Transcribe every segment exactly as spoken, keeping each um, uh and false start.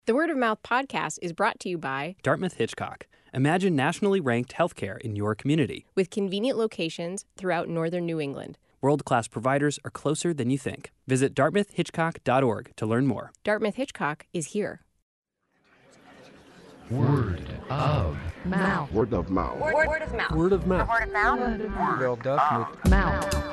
The Word of Mouth podcast is brought to you by Dartmouth Hitchcock. Imagine nationally ranked healthcare in your community. with convenient locations throughout northern New England. World-class providers are closer than you think. Visit dartmouth hitchcock dot org to learn more. Dartmouth Hitchcock is here. Word of Mouth. Word of mouth. Word, word of mouth. Word of mouth. Word of mouth. Wel Daphne. Mouth.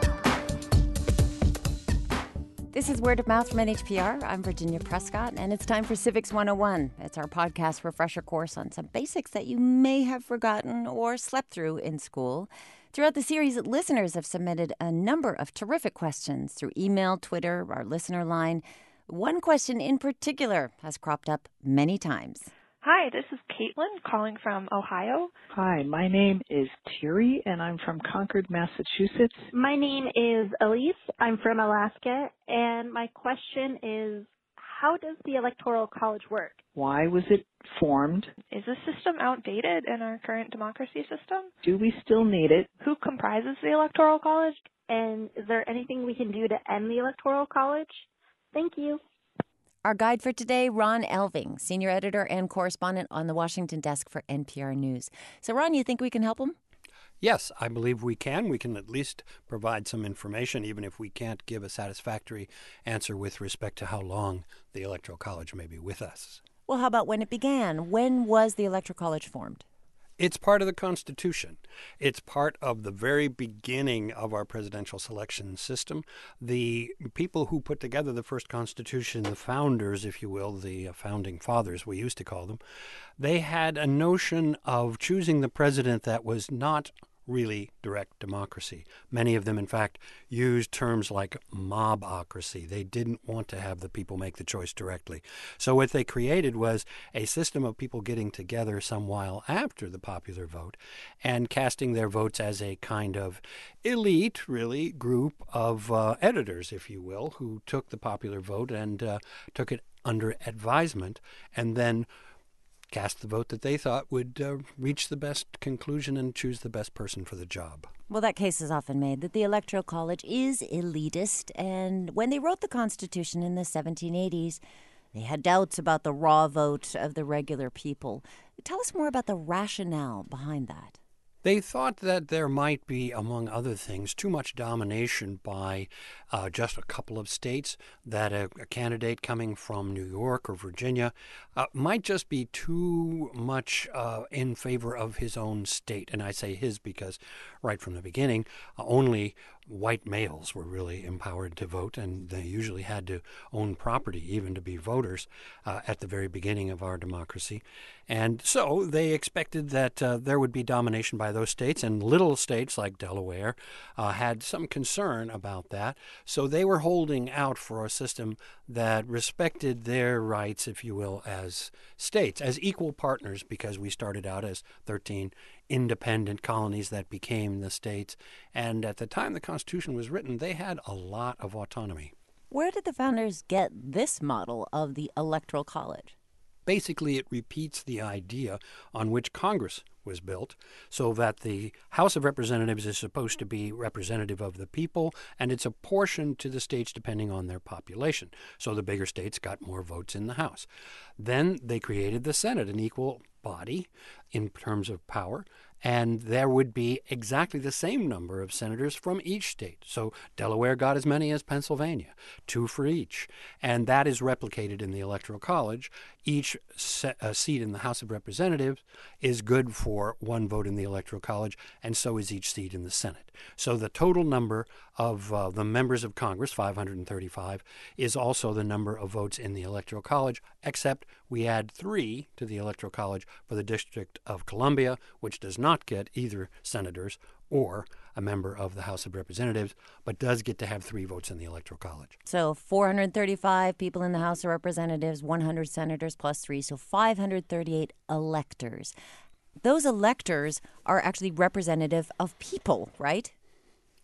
This is Word of Mouth from N H P R. I'm Virginia Prescott, and it's time for Civics one oh one. It's our podcast refresher course on some basics that you may have forgotten or slept through in school. Throughout the series, listeners have submitted a number of terrific questions through email, Twitter, our listener line. One question in particular has cropped up many times. Hi, this is Caitlin calling from Ohio. Hi, my name is Thierry, and I'm from Concord, Massachusetts. My name is Elise. I'm from Alaska, and my question is, how does the Electoral College work? Why was it formed? Is this system outdated in our current democracy system? Do we still need it? Who comprises the Electoral College? And is there anything we can do to end the Electoral College? Thank you. Our guide for today, Ron Elving, senior editor and correspondent on the Washington desk for N P R News. So, Ron, you think we can help him? Yes, I believe we can. We can at least provide some information, even if we can't give a satisfactory answer with respect to how long the Electoral College may be with us. Well, how about when it began? When was the Electoral College formed? It's part of the Constitution. It's part of the very beginning of our presidential selection system. The people who put together the first Constitution, the founders, if you will, the founding fathers, we used to call them, they had a notion of choosing the president that was not really direct democracy. Many of them, in fact, used terms like mobocracy. They didn't want to have the people make the choice directly. So what they created was a system of people getting together some while after the popular vote and casting their votes as a kind of elite, really, group of uh, editors, if you will, who took the popular vote and uh, took it under advisement and then cast the vote that they thought would uh, reach the best conclusion and choose the best person for the job. Well, that case is often made that the Electoral College is elitist, and when they wrote the Constitution in the seventeen eighties, they had doubts about the raw vote of the regular people. Tell us more about the rationale behind that. They thought that there might be, among other things, too much domination by uh, just a couple of states, that a, a candidate coming from New York or Virginia uh, might just be too much uh, in favor of his own state. And I say his because right from the beginning, uh, only white males were really empowered to vote, and they usually had to own property even to be voters uh, at the very beginning of our democracy. And so they expected that uh, there would be domination by those states, and little states like Delaware uh, had some concern about that. So they were holding out for a system that respected their rights, if you will, as states, as equal partners, because we started out as thirteen independent colonies that became the states. And at the time the Constitution was written, they had a lot of autonomy. Where did the founders get this model of the Electoral College? Basically, it repeats the idea on which Congress was built, so that the House of Representatives is supposed to be representative of the people, and it's apportioned to the states depending on their population. So the bigger states got more votes in the House. Then they created the Senate, an equal body in terms of power, and there would be exactly the same number of senators from each state. So Delaware got as many as Pennsylvania, two for each. And that is replicated in the Electoral College. Each se- uh, seat in the House of Representatives is good for one vote in the Electoral College, and so is each seat in the Senate. So the total number of uh, the members of Congress, five hundred thirty-five, is also the number of votes in the Electoral College, except we add three to the Electoral College for the District of Columbia, which does not get either senators or a member of the House of Representatives, but does get to have three votes in the Electoral College. So four hundred thirty-five people in the House of Representatives, one hundred senators plus three, so five hundred thirty-eight electors. Those electors are actually representative of people, right?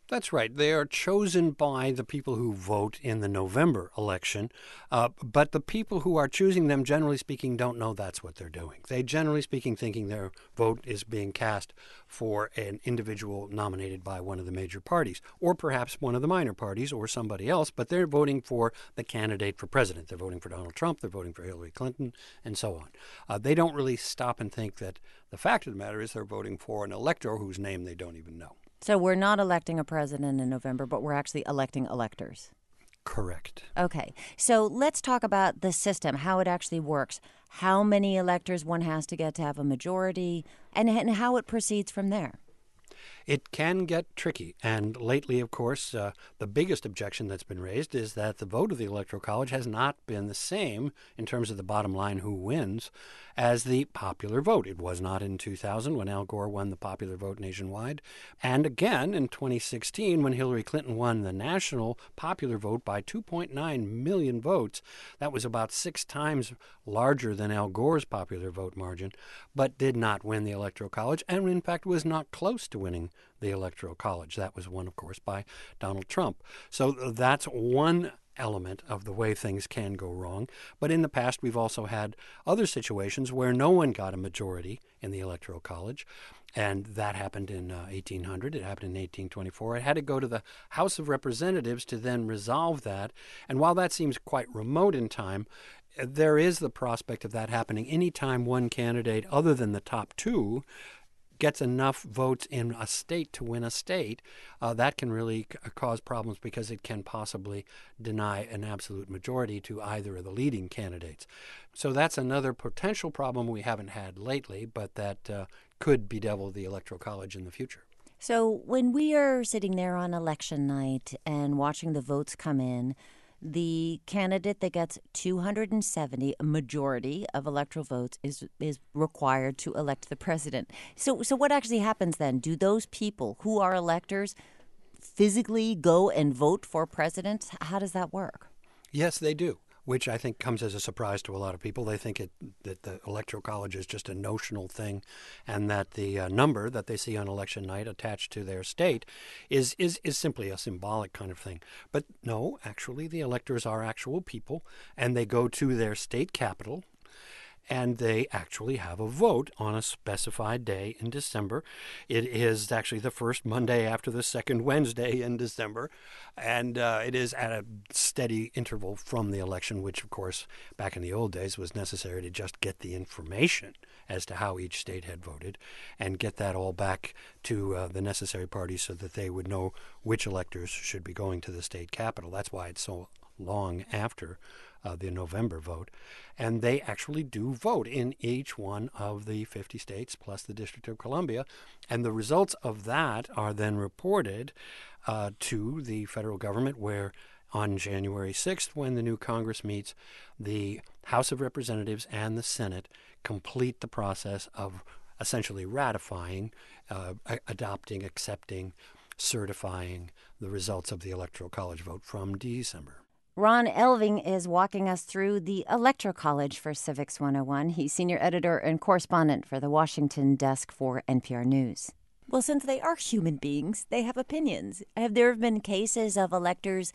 That's right. They are chosen by the people who vote in the November election, uh, but the people who are choosing them, generally speaking, don't know that's what they're doing. They, generally speaking, thinking their vote is being cast for an individual nominated by one of the major parties, or perhaps one of the minor parties or somebody else, but they're voting for the candidate for president. They're voting for Donald Trump, they're voting for Hillary Clinton, and so on. Uh, they don't really stop and think that the fact of the matter is they're voting for an elector whose name they don't even know. So we're not electing a president in November, but we're actually electing electors. Correct. Okay. So let's talk about the system, how it actually works, how many electors one has to get to have a majority, and, and how it proceeds from there. It can get tricky, and lately, of course, uh, the biggest objection that's been raised is that the vote of the Electoral College has not been the same in terms of the bottom line who wins as the popular vote. It was not in two thousand when Al Gore won the popular vote nationwide, and again in twenty sixteen when Hillary Clinton won the national popular vote by two point nine million votes. That was about six times larger than Al Gore's popular vote margin, but did not win the Electoral College, and in fact was not close to winning the Electoral College. That was won, of course, by Donald Trump. So that's one element of the way things can go wrong. But in the past, we've also had other situations where no one got a majority in the Electoral College, and that happened in uh, eighteen hundred. It happened in eighteen twenty-four. It had to go to the House of Representatives to then resolve that. And while that seems quite remote in time, there is the prospect of that happening anytime one candidate other than the top two gets enough votes in a state to win a state. Uh, that can really c- cause problems because it can possibly deny an absolute majority to either of the leading candidates. So that's another potential problem we haven't had lately, but that uh, could bedevil the Electoral College in the future. So when we are sitting there on election night and watching the votes come in, the candidate that gets two hundred seventy, a majority of electoral votes, is is required to elect the president. So, so what actually happens then? Do those people who are electors physically go and vote for president? How does that work? Yes, they do, which I think comes as a surprise to a lot of people. They think it, that the Electoral College is just a notional thing, and that the uh, number that they see on election night attached to their state is, is, is simply a symbolic kind of thing. But no, actually, the electors are actual people, and they go to their state capital, and they actually have a vote on a specified day in December. It is actually the first Monday after the second Wednesday in December, and uh, it is at a steady interval from the election, which, of course, back in the old days was necessary to just get the information as to how each state had voted and get that all back to uh, the necessary parties so that they would know which electors should be going to the state capital. That's why it's so long after Uh, the November vote, and they actually do vote in each one of the fifty states plus the District of Columbia, and the results of that are then reported uh, to the federal government, where on January sixth, when the new Congress meets, the House of Representatives and the Senate complete the process of essentially ratifying, uh, adopting, accepting, certifying the results of the Electoral College vote from December. Ron Elving is walking us through the Electoral College for Civics one oh one. He's senior editor and correspondent for the Washington desk for N P R News. Well, since they are human beings, they have opinions. Have there been cases of electors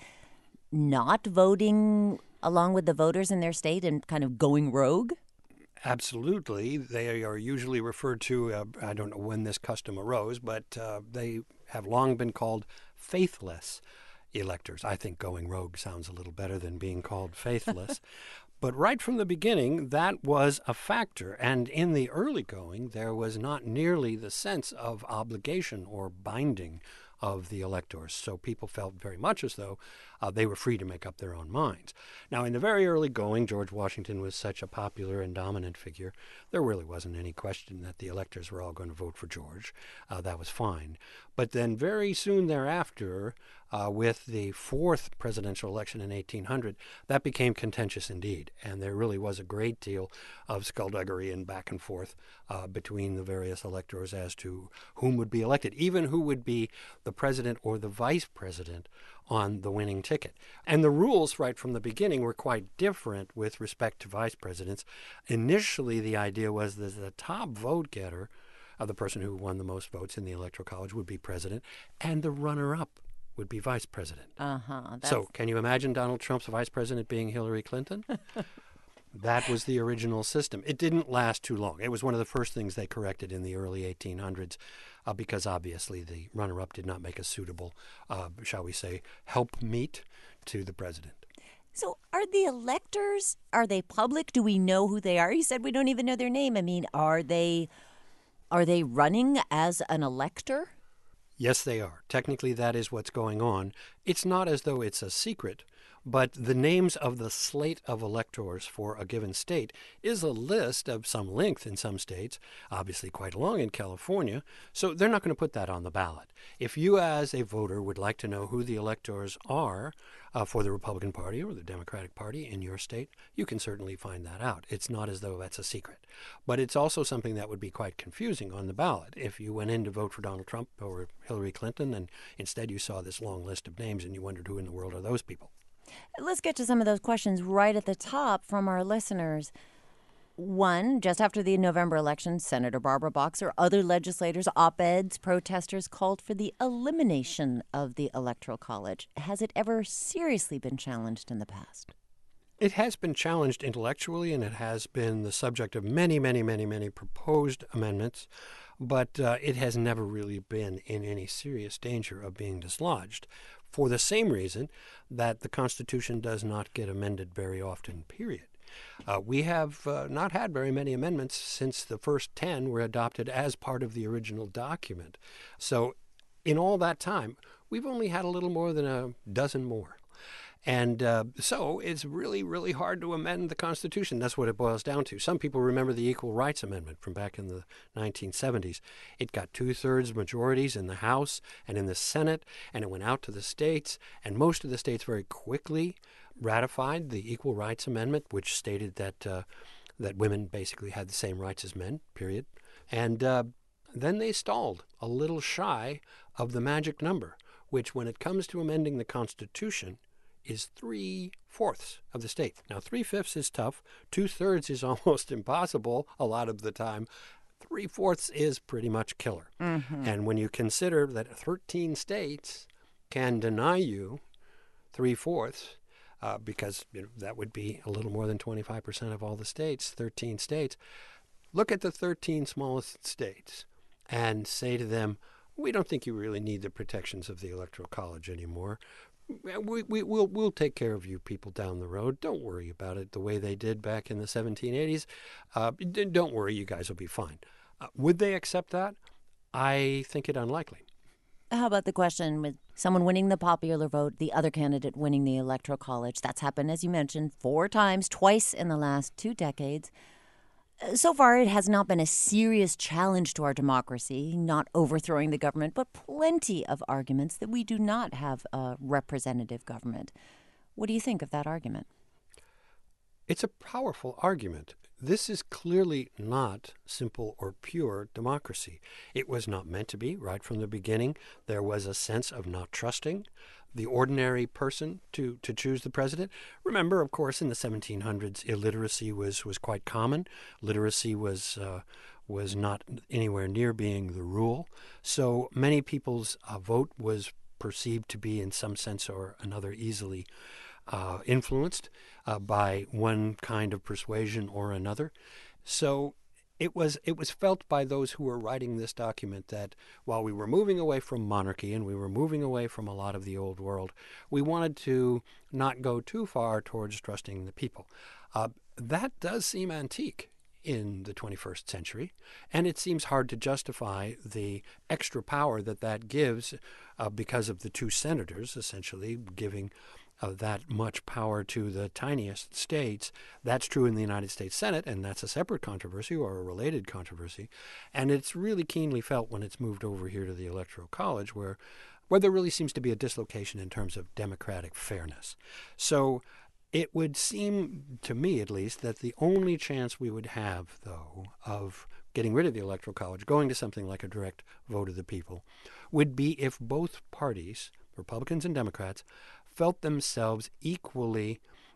not voting along with the voters in their state and kind of going rogue? Absolutely. They are usually referred to, uh, I don't know when this custom arose, but uh, they have long been called faithless electors. I think going rogue sounds a little better than being called faithless. But right from the beginning, that was a factor. And in the early going, there was not nearly the sense of obligation or binding of the electors. So people felt very much as though uh, they were free to make up their own minds. Now, in the very early going, George Washington was such a popular and dominant figure, there really wasn't any question that the electors were all going to vote for George. Uh, that was fine. But then very soon thereafter, uh, with the fourth presidential election in eighteen hundred, that became contentious indeed. And there really was a great deal of skullduggery and back and forth uh, between the various electors as to whom would be elected, even who would be the president or the vice president on the winning ticket. And the rules right from the beginning were quite different with respect to vice presidents. Initially, the idea was that the top vote getter uh, the person who won the most votes in the Electoral College would be president, and the runner-up would be vice president. Uh-huh. So can you imagine Donald Trump's vice president being Hillary Clinton? That was the original system. It didn't last too long. It was one of the first things they corrected in the early eighteen hundreds uh, because obviously the runner-up did not make a suitable, uh, shall we say, helpmeet to the president. So are the electors, are they public? Do we know who they are? You said we don't even know their name. I mean, are they are they running as an elector? Yes, they are. Technically, that is what's going on. It's not as though it's a secret, but the names of the slate of electors for a given state is a list of some length in some states, obviously quite long in California, so they're not going to put that on the ballot. If you as a voter would like to know who the electors are uh, for the Republican Party or the Democratic Party in your state, you can certainly find that out. It's not as though that's a secret. But it's also something that would be quite confusing on the ballot. If you went in to vote for Donald Trump or Hillary Clinton and instead you saw this long list of names and you wondered who in the world are those people. Let's get to some of those questions right at the top from our listeners. One, just after the November election, Senator Barbara Boxer, other legislators, op-eds, protesters called for the elimination of the Electoral College. Has it ever seriously been challenged in the past? It has been challenged intellectually, and it has been the subject of many, many, many, many proposed amendments, but uh, it has never really been in any serious danger of being dislodged, for the same reason that the Constitution does not get amended very often, period. Uh, we have uh, not had very many amendments since the first ten were adopted as part of the original document. So in all that time, we've only had a little more than a dozen more. And uh, so it's really, really hard to amend the Constitution. That's what it boils down to. Some people remember the Equal Rights Amendment from back in the nineteen seventies. It got two-thirds majorities in the House and in the Senate, and it went out to the states, and most of the states very quickly ratified the Equal Rights Amendment, which stated that uh, that women basically had the same rights as men, period. And uh, then they stalled a little shy of the magic number, which when it comes to amending the Constitution is three-fourths of the states. Now, three-fifths is tough. Two-thirds is almost impossible a lot of the time. Three-fourths is pretty much killer. Mm-hmm. And when you consider that thirteen states can deny you three-fourths, uh, because you know, that would be a little more than twenty-five percent of all the states, thirteen states, look at the thirteen smallest states and say to them, we don't think you really need the protections of the Electoral College anymore. We, we, we'll, we'll take care of you people down the road. Don't worry about it the way they did back in the seventeen eighties. Uh, don't worry, you guys will be fine. Uh, would they accept that? I think it unlikely. How about the question with someone winning the popular vote, the other candidate winning the Electoral College? That's happened, as you mentioned, four times, twice in the last two decades. So far, it has not been a serious challenge to our democracy, not overthrowing the government, but plenty of arguments that we do not have a representative government. What do you think of that argument? It's a powerful argument. This is clearly not simple or pure democracy. It was not meant to be right from the beginning. There was a sense of not trusting the ordinary person to, to choose the president. Remember, of course, in the seventeen hundreds, illiteracy was, was quite common. Literacy was uh, was not anywhere near being the rule. So many people's uh, vote was perceived to be in some sense or another easily uh, influenced uh, by one kind of persuasion or another. So It was it was felt by those who were writing this document that while we were moving away from monarchy and we were moving away from a lot of the old world, we wanted to not go too far towards trusting the people. Uh, that does seem antique in the twenty-first century, and it seems hard to justify the extra power that that gives uh, because of the two senators essentially giving Uh, that much power to the tiniest states. That's true in the United States Senate, and that's a separate controversy or a related controversy. And it's really keenly felt when it's moved over here to the Electoral College, where, where there really seems to be a dislocation in terms of democratic fairness. So it would seem, to me at least, that the only chance we would have, though, of getting rid of the Electoral College, going to something like a direct vote of the people, would be if both parties, Republicans and Democrats, felt themselves equally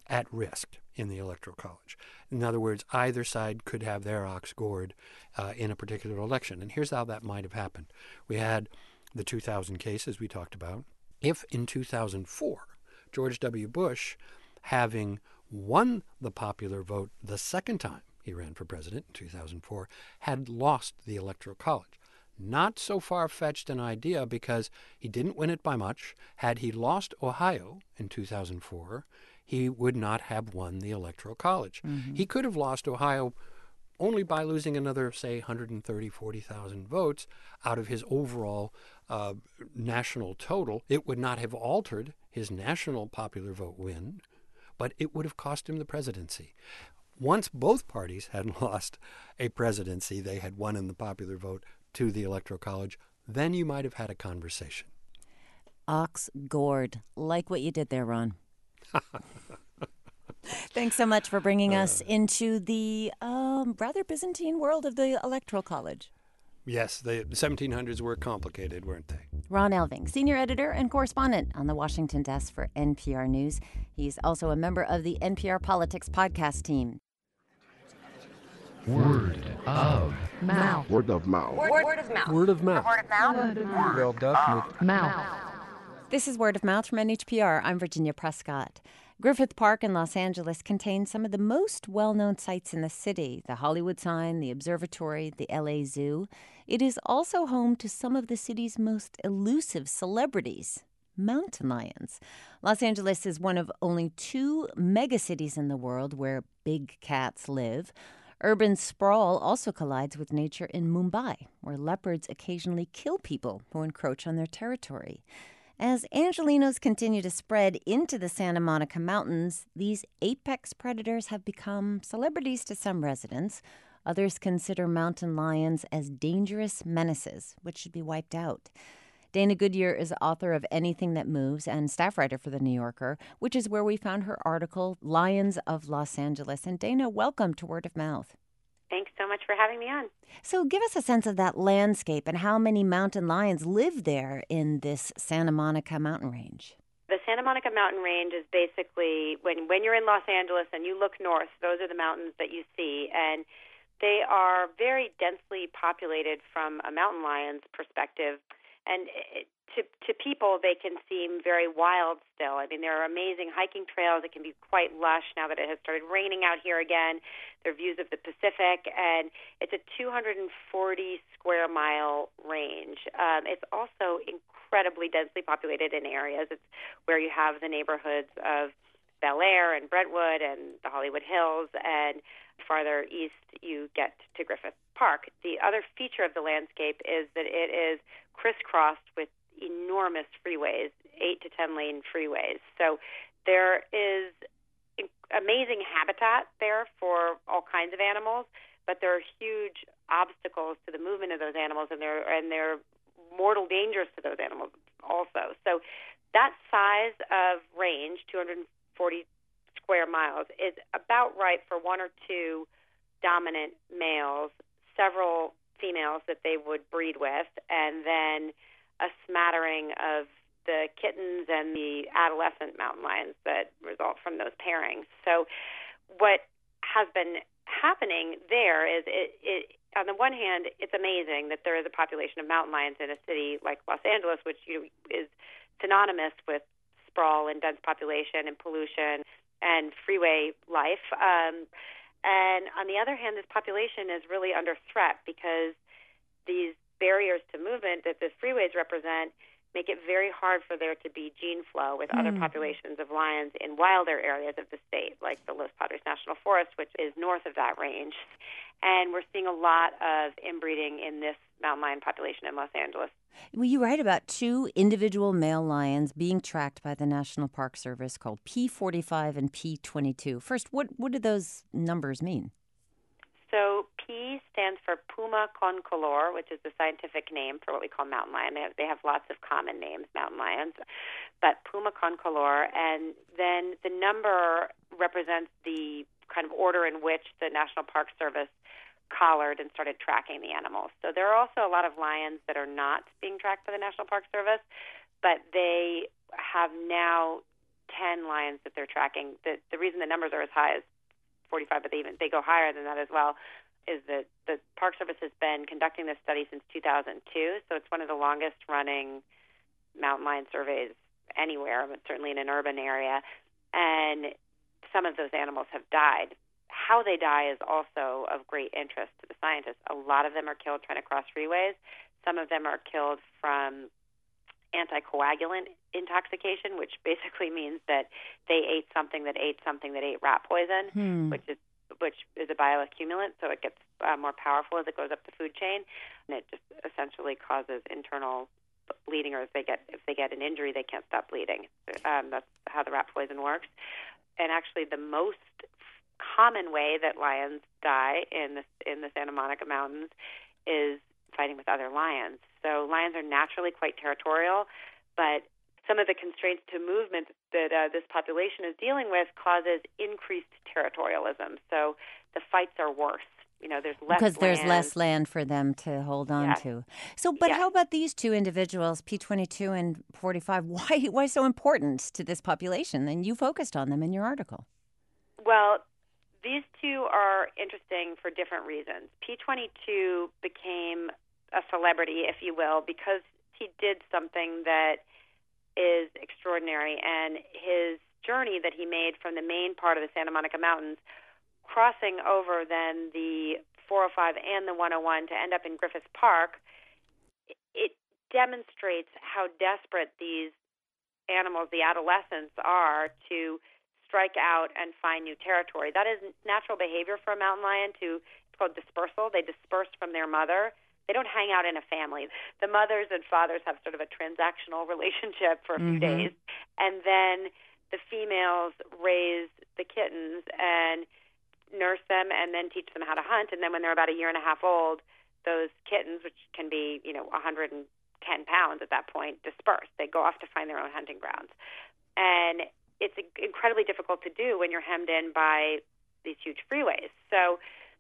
at risk in the Electoral College. In other words, either side could have their ox gored uh, in a particular election. And here's how that might have happened. We had the two thousand case, as we talked about. If in two thousand four, George W. Bush, having won the popular vote the second time he ran for president in two thousand four, had lost the Electoral College. Not so far-fetched an idea, because he didn't win it by much. Had he lost Ohio in two thousand four, he would not have won the Electoral College. Mm-hmm. He could have lost Ohio only by losing another, say, one hundred thirty, forty thousand votes out of his overall uh, national total. It would not have altered his national popular vote win, but it would have cost him the presidency. Once both parties had lost a presidency, they had won in the popular vote to the Electoral College, then you might have had a conversation. Ox gored. Like what you did there, Ron. Thanks so much for bringing us uh, into the um, rather Byzantine world of the Electoral College. Yes, the seventeen hundreds were complicated, weren't they? Ron Elving, senior editor and correspondent on the Washington desk for N P R News. He's also a member of the N P R Politics podcast team. Word of mouth. Word of mouth. Word, word of mouth. Word of mouth. Word of mouth. Word of mouth. Word of mouth. This is Word of Mouth from N H P R. I'm Virginia Prescott. Griffith Park in Los Angeles contains some of the most well-known sites in the city, the Hollywood sign, the observatory, the L A Zoo. It is also home to some of the city's most elusive celebrities, mountain lions. Los Angeles is one of only two megacities in the world where big cats live. Urban sprawl also collides with nature in Mumbai, where leopards occasionally kill people who encroach on their territory. As Angelinos continue to spread into the Santa Monica Mountains, these apex predators have become celebrities to some residents. Others consider mountain lions as dangerous menaces, which should be wiped out. Dana Goodyear is author of Anything That Moves and staff writer for The New Yorker, which is where we found her article, Lions of Los Angeles. And Dana, welcome to Word of Mouth. Thanks so much for having me on. So give us a sense of that landscape and how many mountain lions live there in this Santa Monica mountain range. The Santa Monica mountain range is basically, when, when you're in Los Angeles and you look north, those are the mountains that you see. And they are very densely populated from a mountain lion's perspective. And it, to to people, they can seem very wild still. I mean, there are amazing hiking trails. It can be quite lush now that it has started raining out here again. There are views of the Pacific, and it's a two hundred forty square mile range. Um, it's also incredibly densely populated in areas. It's where you have the neighborhoods of Bel Air and Brentwood and the Hollywood Hills, and farther east you get to Griffith Park. The other feature of the landscape is that it is crisscrossed with enormous freeways, eight to ten lane freeways. So there is amazing habitat there for all kinds of animals, but there are huge obstacles to the movement of those animals, and there and there are mortal dangers to those animals also. So that size of range, two hundred forty square miles, is about right for one or two dominant males, several females that they would breed with, and then a smattering of the kittens and the adolescent mountain lions that result from those pairings. So what has been happening there is, it, it on the one hand, it's amazing that there is a population of mountain lions in a city like Los Angeles, which you, is synonymous with sprawl and dense population and pollution and freeway life. Um, and on the other hand, this population is really under threat because these barriers to movement that the freeways represent make it very hard for there to be gene flow with mm. other populations of lions in wilder areas of the state, like the Los Padres National Forest, which is north of that range. And we're seeing a lot of inbreeding in this mountain lion population in Los Angeles. Well, you write about two individual male lions being tracked by the National Park Service called P forty-five and P twenty-two. First, what, what do those numbers mean? So P stands for Puma concolor, which is the scientific name for what we call mountain lion. They have, they have lots of common names, mountain lions, but Puma concolor. And then the number represents the kind of order in which the National Park Service collared and started tracking the animals. So there are also a lot of lions that are not being tracked by the National Park Service, but they have now ten lions that they're tracking. The, the reason the numbers are as high as forty-five, but they even they go higher than that as well, is that the Park Service has been conducting this study since two thousand two, so it's one of the longest-running mountain lion surveys anywhere, but certainly in an urban area, and some of those animals have died. How they die is also of great interest to the scientists. A lot of them are killed trying to cross freeways. Some of them are killed from anticoagulant intoxication, which basically means that they ate something that ate something that ate rat poison, Hmm. which is which is a bioaccumulant, so it gets uh, more powerful as it goes up the food chain, and it just essentially causes internal bleeding, or if they get if they get an injury, they can't stop bleeding. Um, that's how the rat poison works. And actually, the most common way that lions die in the in the Santa Monica Mountains is fighting with other lions. So lions are naturally quite territorial, but some of the constraints to movement that uh, this population is dealing with causes increased territorialism. So the fights are worse. You know, there's less because there's land. less land for them to hold on Yes. to. So, but Yes. how about these two individuals, P twenty-two and forty-five? Why, why so important to this population? And you focused on them in your article. Well, these two are interesting for different reasons. P twenty-two became a celebrity, if you will, because he did something that is extraordinary, and his journey that he made from the main part of the Santa Monica Mountains, crossing over then the four oh five and the one oh one to end up in Griffith Park, it demonstrates how desperate these animals, the adolescents, are to strike out and find new territory. That is natural behavior for a mountain lion. To it's called dispersal. They disperse from their mother. They don't hang out in a family. The mothers and fathers have sort of a transactional relationship for a few Mhm. days, and then the females raise the kittens and nurse them and then teach them how to hunt. And then when they're about a year and a half old, those kittens, which can be, you know, one hundred ten pounds at that point, disperse. They go off to find their own hunting grounds. And it's incredibly difficult to do when you're hemmed in by these huge freeways. So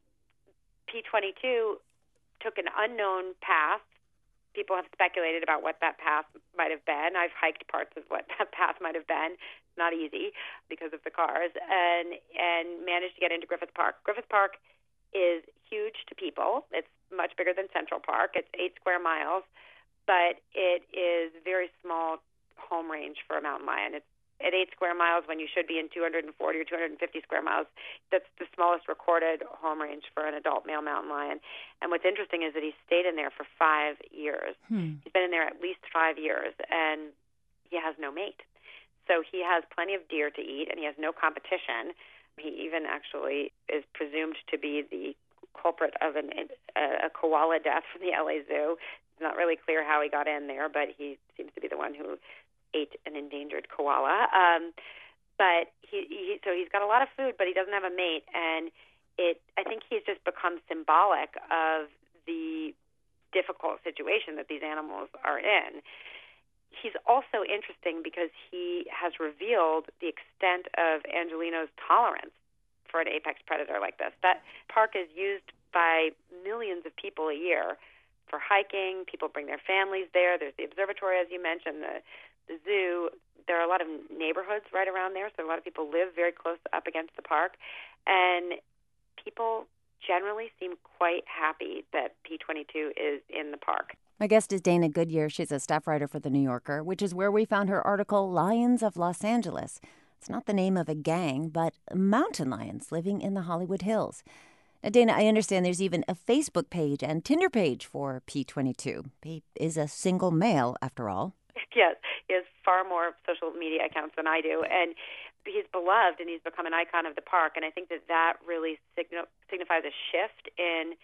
P twenty-two took an unknown path. People have speculated about what that path might have been. I've hiked parts of what that path might have been. Not easy because of the cars, and and managed to get into Griffith Park. Griffith Park is huge to people. It's much bigger than Central Park. It's eight square miles, but it is very small home range for a mountain lion. It's at eight square miles when you should be in two hundred forty or two hundred fifty square miles. That's the smallest recorded home range for an adult male mountain lion. And what's interesting is that he stayed in there for five years. Hmm. He's been in there at least five years, and he has no mate. So he has plenty of deer to eat, and he has no competition. He even actually is presumed to be the culprit of an, a, a koala death from the L A Zoo. It's not really clear how he got in there, but he seems to be the one who ate an endangered koala. Um, but he, he, so he's got a lot of food, but he doesn't have a mate, and it. I think he's just become symbolic of the difficult situation that these animals are in. He's also interesting because he has revealed the extent of Angelino's tolerance for an apex predator like this. That park is used by millions of people a year for hiking. People bring their families there. There's the observatory, as you mentioned, the, the zoo. There are a lot of neighborhoods right around there, so a lot of people live very close up against the park. And people generally seem quite happy that P twenty-two is in the park. My guest is Dana Goodyear. She's a staff writer for The New Yorker, which is where we found her article, Lions of Los Angeles. It's not the name of a gang, but mountain lions living in the Hollywood Hills. Now, Dana, I understand there's even a Facebook page and Tinder page for P twenty-two. He is a single male, after all. Yes, he has far more social media accounts than I do, and he's beloved, and he's become an icon of the park, and I think that that really sign- signifies a shift in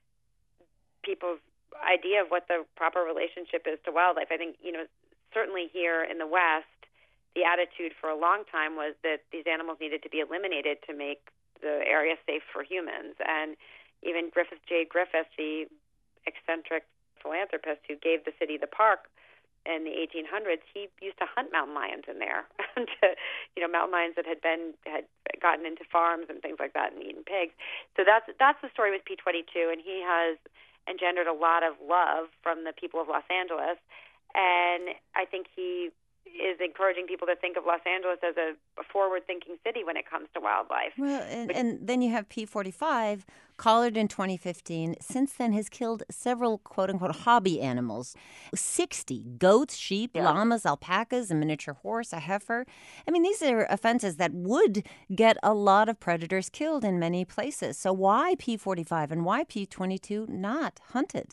people's idea of what the proper relationship is to wildlife. I think, you know, certainly here in the West, the attitude for a long time was that these animals needed to be eliminated to make the area safe for humans. And even Griffith J. Griffith, the eccentric philanthropist who gave the city the park in the eighteen hundreds, he used to hunt mountain lions in there. to, you know, mountain lions that had been had gotten into farms and things like that and eaten pigs. So that's that's the story with P twenty-two, and he has engendered a lot of love from the people of Los Angeles. And I think he is encouraging people to think of Los Angeles as a, a forward-thinking city when it comes to wildlife. Well, and, But- and then you have P forty-five, collared in twenty fifteen, since then has killed several quote-unquote hobby animals. sixty goats, sheep, Yeah. llamas, alpacas, a miniature horse, a heifer. I mean, these are offenses that would get a lot of predators killed in many places. So why P forty-five and why P twenty-two not hunted?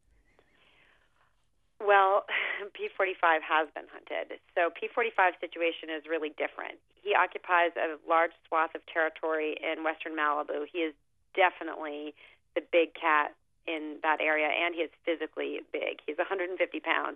Well, P forty-five has been hunted. So P forty-five's situation is really different. He occupies a large swath of territory in western Malibu. He is definitely the big cat in that area, and he is physically big. He's one hundred fifty pounds.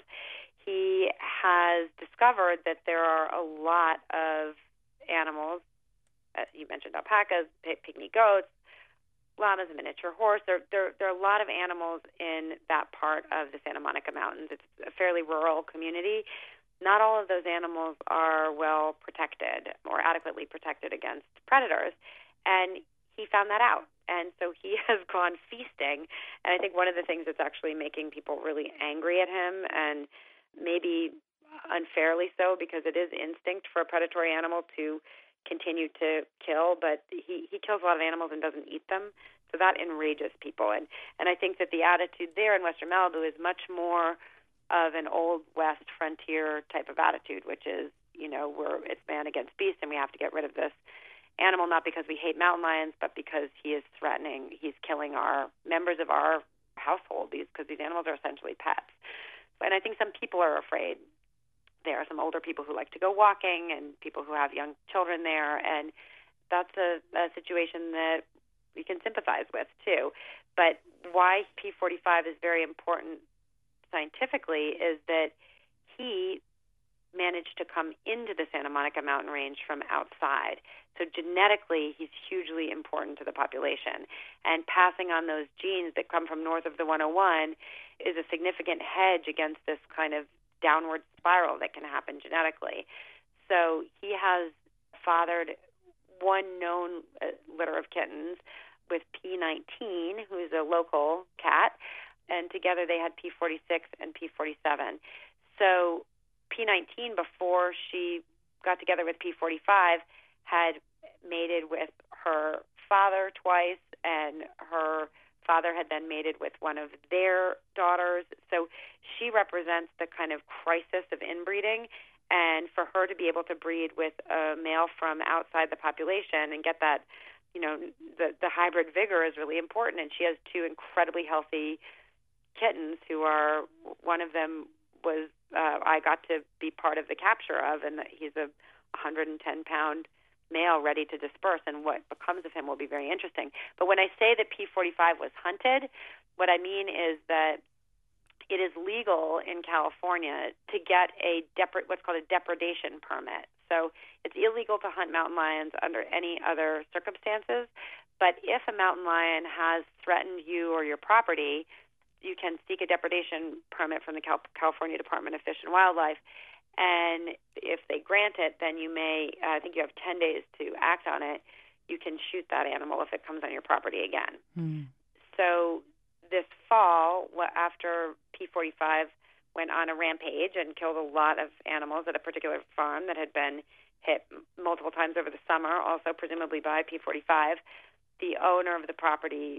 He has discovered that there are a lot of animals. Uh, you mentioned alpacas, pygmy goats, llamas, a miniature horse. There, there, there are a lot of animals in that part of the Santa Monica Mountains. It's a fairly rural community. Not all of those animals are well protected or adequately protected against predators, and he found that out. And so he has gone feasting, and I think one of the things that's actually making people really angry at him, and maybe unfairly so, because it is instinct for a predatory animal to continue to kill, but he, he kills a lot of animals and doesn't eat them. So that enrages people. And, and I think that the attitude there in western Malibu is much more of an old West frontier type of attitude, which is, you know, we're it's man against beast, and we have to get rid of this animal, not because we hate mountain lions, but because he is threatening, he's killing our members of our household, these because these animals are essentially pets. And I think some people are afraid. There are some older people who like to go walking and people who have young children there, and that's a, a situation that we can sympathize with, too. But why P forty-five is very important scientifically is that he managed to come into the Santa Monica mountain range from outside. So genetically, he's hugely important to the population. And passing on those genes that come from north of the one oh one is a significant hedge against this kind of downward spiral that can happen genetically. So he has fathered one known uh, litter of kittens with P nineteen, who's a local cat, and together they had P forty-six and P forty-seven. So P nineteen, before she got together with P forty-five, had mated with her father twice, and her father had then mated with one of their daughters. So she represents the kind of crisis of inbreeding, and for her to be able to breed with a male from outside the population and get that, you know, the, the hybrid vigor is really important. And she has two incredibly healthy kittens who are, one of them was, uh, I got to be part of the capture of, and he's a one hundred ten pound male ready to disperse, and what becomes of him will be very interesting. But when I say that P forty-five was hunted, what I mean is that it is legal in California to get a depre- what's called a depredation permit. So it's illegal to hunt mountain lions under any other circumstances, but if a mountain lion has threatened you or your property, you can seek a depredation permit from the Cal- California Department of Fish and Wildlife. And if they grant it, then you may, uh, I think you have ten days to act on it. You can shoot that animal if it comes on your property again. Hmm. So this fall, after P forty-five went on a rampage and killed a lot of animals at a particular farm that had been hit multiple times over the summer, also presumably by P forty-five, the owner of the property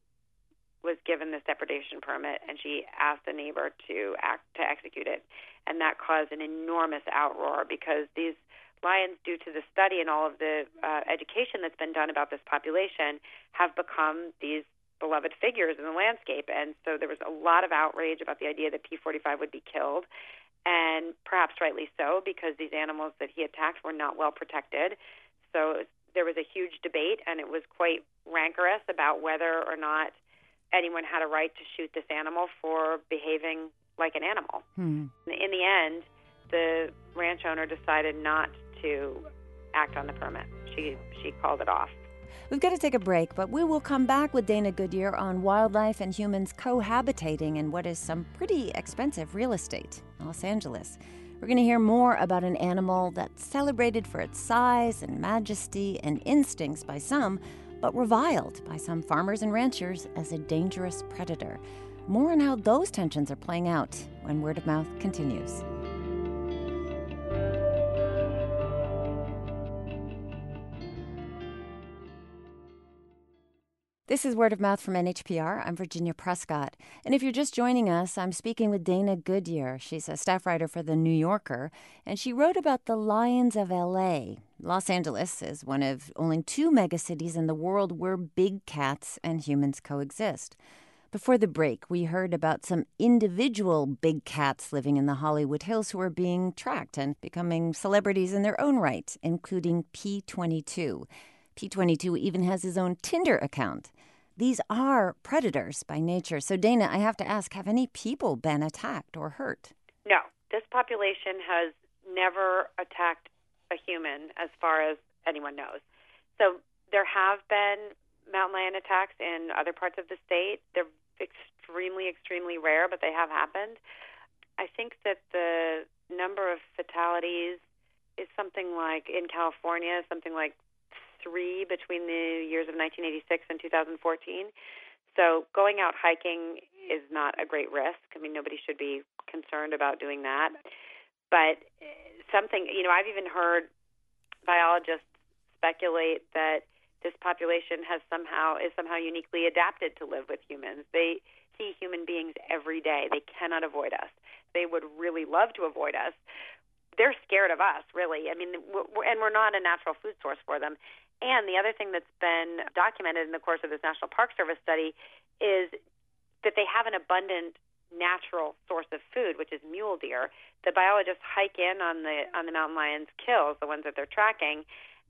was given this depredation permit, and she asked a neighbor to act to execute it, and that caused an enormous outroar because these lions, due to the study and all of the uh, education that's been done about this population, have become these beloved figures in the landscape. And so there was a lot of outrage about the idea that P forty-five would be killed, and perhaps rightly so, because these animals that he attacked were not well protected. So there was a huge debate, and it was quite rancorous about whether or not anyone had a right to shoot this animal for behaving like an animal. Hmm. In the end, the ranch owner decided not to act on the permit. She she called it off. We've got to take a break, but we will come back with Dana Goodyear on wildlife and humans cohabitating in what is some pretty expensive real estate, Los Angeles. We're going to hear more about an animal that's celebrated for its size and majesty and instincts by some, but reviled by some farmers and ranchers as a dangerous predator. More on how those tensions are playing out when Word of Mouth continues. This is Word of Mouth from N H P R. I'm Virginia Prescott. And if you're just joining us, I'm speaking with Dana Goodyear. She's a staff writer for The New Yorker, and she wrote about the lions of L A. Los Angeles is one of only two megacities in the world where big cats and humans coexist. Before the break, we heard about some individual big cats living in the Hollywood Hills who are being tracked and becoming celebrities in their own right, including P twenty-two. P twenty-two even has his own Tinder account. These are predators by nature. So, Dana, I have to ask, have any people been attacked or hurt? No. This population has never attacked a human as far as anyone knows. So there have been mountain lion attacks in other parts of the state. They're extremely, extremely rare, but they have happened. I think that the number of fatalities is something like, in California, something like three between the years of nineteen eighty-six and two thousand fourteen. So going out hiking is not a great risk. I mean, nobody should be concerned about doing that. But something, you know, I've even heard biologists speculate that this population has somehow is somehow uniquely adapted to live with humans. They see human beings every day. They cannot avoid us. They would really love to avoid us. They're scared of us, really. I mean, we're, and we're not a natural food source for them. And the other thing that's been documented in the course of this National Park Service study is that they have an abundant natural source of food, which is mule deer. The biologists hike in on the on the mountain lions' kills, the ones that they're tracking,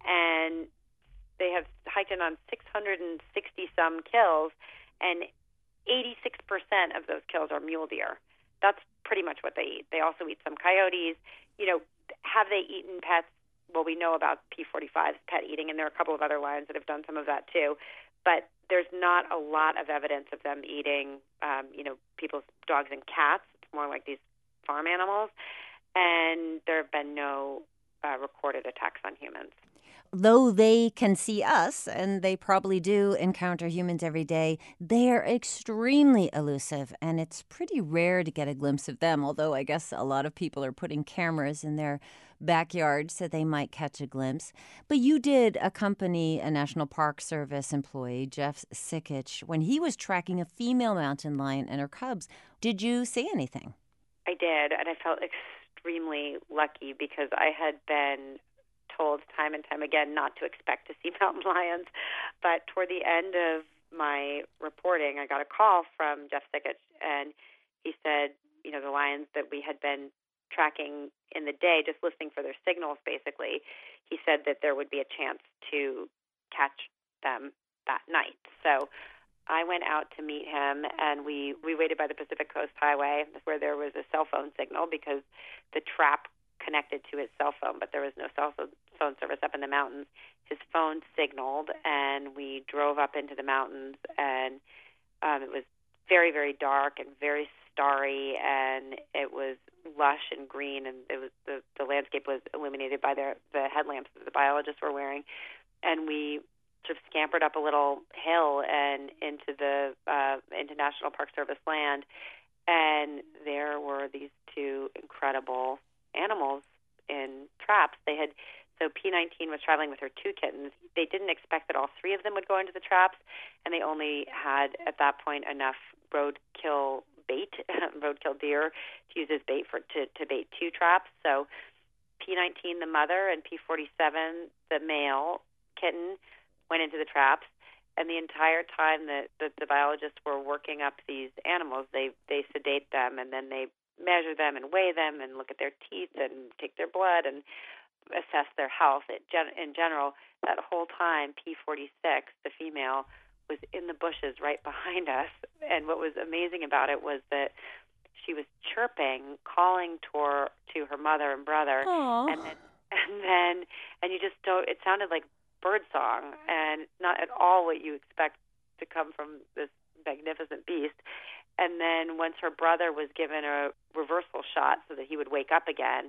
and they have hiked in on six hundred sixty some kills, and eighty-six percent of those kills are mule deer. That's pretty much what they eat. They also eat some coyotes. You know, have they eaten pets? Well, we know about P forty-five's pet eating, and there are a couple of other lions that have done some of that too. But there's not a lot of evidence of them eating, um, you know, people's dogs and cats. It's more like these farm animals. And there have been no uh, recorded attacks on humans. Though they can see us, and they probably do encounter humans every day, they are extremely elusive, and it's pretty rare to get a glimpse of them, although I guess a lot of people are putting cameras in their backyard so they might catch a glimpse. But you did accompany a National Park Service employee, Jeff Sikich, when he was tracking a female mountain lion and her cubs. Did you see anything? I did, and I felt extremely lucky because I had been told time and time again not to expect to see mountain lions. But toward the end of my reporting, I got a call from Jeff Sikich, and he said, you know, the lions that we had been tracking in the day, just listening for their signals, basically, he said that there would be a chance to catch them that night. So I went out to meet him, and we, we waited by the Pacific Coast Highway where there was a cell phone signal because the trap connected to his cell phone, but there was no cell phone service up in the mountains. His phone signaled, and we drove up into the mountains, and um, it was very, very dark and very starry, and it was lush and green, and it was the, the landscape was illuminated by the, the headlamps that the biologists were wearing. And we sort of scampered up a little hill and into the uh, into National Park Service land, and there were these two incredible animals in traps. They had so P nineteen was traveling with her two kittens. They didn't expect that all three of them would go into the traps, and they only had at that point enough roadkill bait, roadkill deer, to use as bait for to, to bait two traps. So P nineteen, the mother, and P forty-seven, the male kitten, went into the traps. And the entire time that, that the biologists were working up these animals, they they sedate them, and then they measure them and weigh them and look at their teeth and take their blood and assess their health. It, in general, that whole time, P forty-six, the female, was in the bushes right behind us. And what was amazing about it was that she was chirping, calling to her, to her mother and brother. Aww. And then, and then, and you just don't, it sounded like bird song, and not at all what you expect to come from this magnificent beast. And then once her brother was given a reversal shot so that he would wake up again,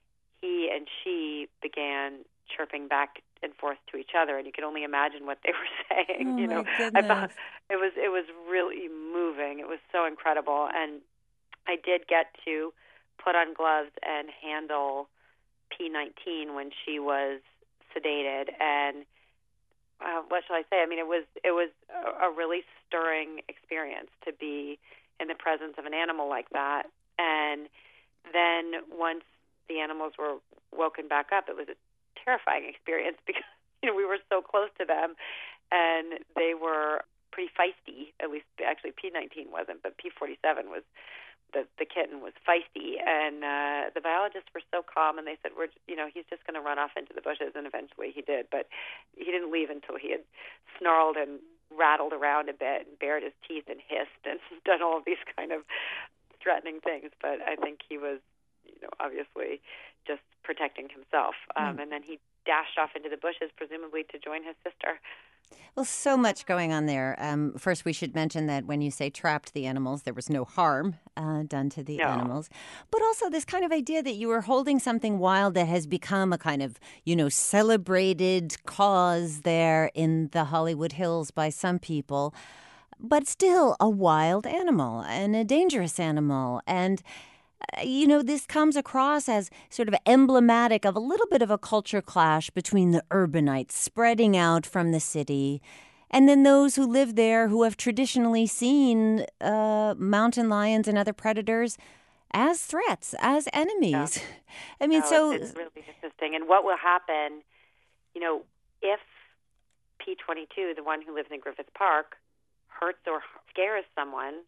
he and she began chirping back and forth to each other, and you could only imagine what they were saying. Oh, you know, my goodness. I thought it was it was really moving. It was so incredible, and I did get to put on gloves and handle P nineteen when she was sedated, and uh, what shall I say? I mean, it was it was a, a really stirring experience to be in the presence of an animal like that. And then once the animals were woken back up, it was a terrifying experience because, you know, we were so close to them, and they were pretty feisty. At least, actually, P nineteen wasn't, but P forty-seven was. The, the kitten was feisty, and uh, the biologists were so calm, and they said, "We're, you know, he's just going to run off into the bushes," and eventually he did. But he didn't leave until he had snarled and rattled around a bit, and bared his teeth and hissed, and done all of these kind of threatening things. But I think he was, you know, obviously just protecting himself. Um, mm. And then he dashed off into the bushes, presumably to join his sister. Well, so much going on there. Um, first, we should mention that when you say trapped the animals, there was no harm uh, done to the no. animals. But also this kind of idea that you were holding something wild that has become a kind of, you know, celebrated cause there in the Hollywood Hills by some people, but still a wild animal and a dangerous animal. And you know, this comes across as sort of emblematic of a little bit of a culture clash between the urbanites spreading out from the city and then those who live there who have traditionally seen uh, mountain lions and other predators as threats, as enemies. Yeah. I mean, no, so... It's, it's really interesting. And what will happen, you know, if P twenty-two, the one who lives in Griffith Park, hurts or scares someone,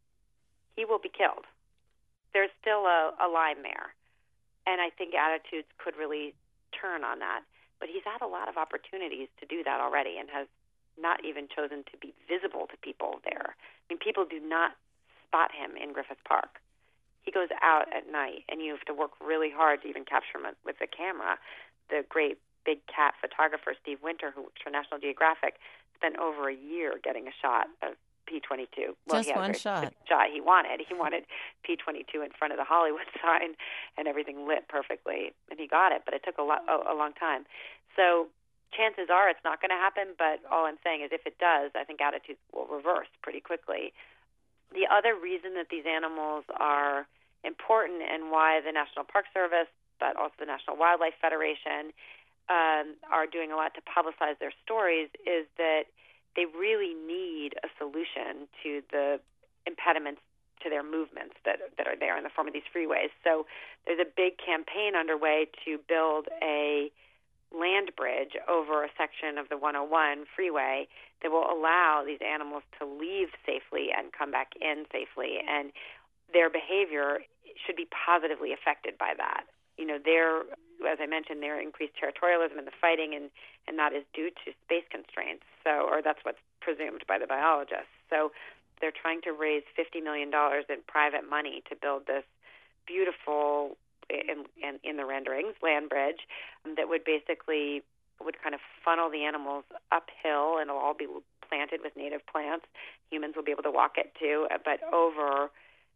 he will be killed. There's still a, a line there, and I think attitudes could really turn on that. But he's had a lot of opportunities to do that already and has not even chosen to be visible to people there. I mean, people do not spot him in Griffith Park. He goes out at night, and you have to work really hard to even capture him with a camera. The great big cat photographer, Steve Winter, who works for National Geographic, spent over a year getting a shot of P twenty-two. Well, Just he had one a shot. shot he wanted. He wanted P twenty-two in front of the Hollywood sign and everything lit perfectly, and he got it, but it took a, lot, a, a long time. So chances are it's not going to happen, but all I'm saying is if it does, I think attitudes will reverse pretty quickly. The other reason that these animals are important and why the National Park Service, but also the National Wildlife Federation, um, are doing a lot to publicize their stories is that they really need a solution to the impediments to their movements that that are there in the form of these freeways. So there's a big campaign underway to build a land bridge over a section of the one oh one freeway that will allow these animals to leave safely and come back in safely. And their behavior should be positively affected by that. You know, their, as I mentioned, their increased territorialism and the fighting, and, and that is due to space constraints. So, or that's what's presumed by the biologists. So they're trying to raise fifty million dollars in private money to build this beautiful, in, in, in the renderings, land bridge um, that would basically would kind of funnel the animals uphill, and it'll all be planted with native plants. Humans will be able to walk it too, but over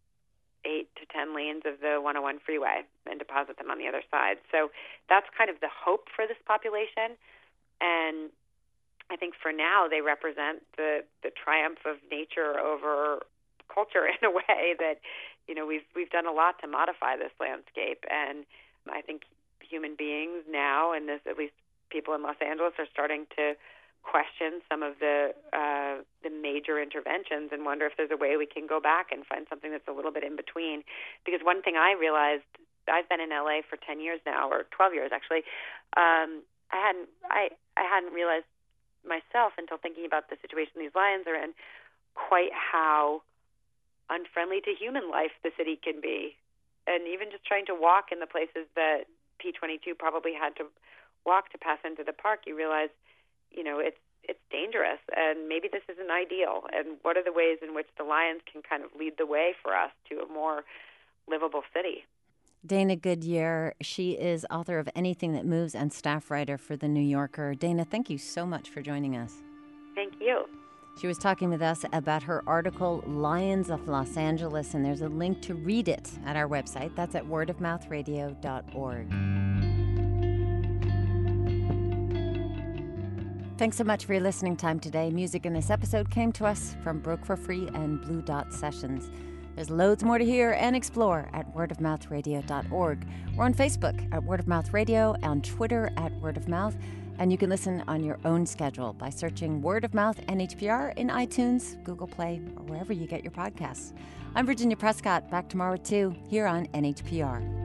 eight to ten lanes of the one oh one freeway and deposit them on the other side. So that's kind of the hope for this population. And I think for now they represent the, the triumph of nature over culture in a way that, you know, we've we've done a lot to modify this landscape. And I think human beings now, and this at least people in Los Angeles, are starting to question some of the uh, the major interventions and wonder if there's a way we can go back and find something that's a little bit in between. Because one thing I realized, I've been in L A for ten years now, or twelve years actually. Um, I hadn't I I hadn't realized myself until thinking about the situation these lions are in, quite how unfriendly to human life the city can be, and even just trying to walk in the places that P twenty-two probably had to walk to pass into the park, you realize, you know, it's it's dangerous, and maybe this isn't ideal. And what are the ways in which the lions can kind of lead the way for us to a more livable city? Dana Goodyear, she is author of Anything That Moves and staff writer for The New Yorker. Dana, thank you so much for joining us. Thank you. She was talking with us about her article, Lions of Los Angeles, and there's a link to read it at our website. That's at word of mouth radio dot org. Thanks so much for your listening time today. Music in this episode came to us from Broke for Free and Blue Dot Sessions. There's loads more to hear and explore at word of mouth radio dot org. We're on Facebook at Word of Mouth Radio, on Twitter at Word of Mouth, And you can listen on your own schedule by searching Word of Mouth N H P R in iTunes, Google Play, or wherever you get your podcasts. I'm Virginia Prescott, back tomorrow at two, here on N H P R.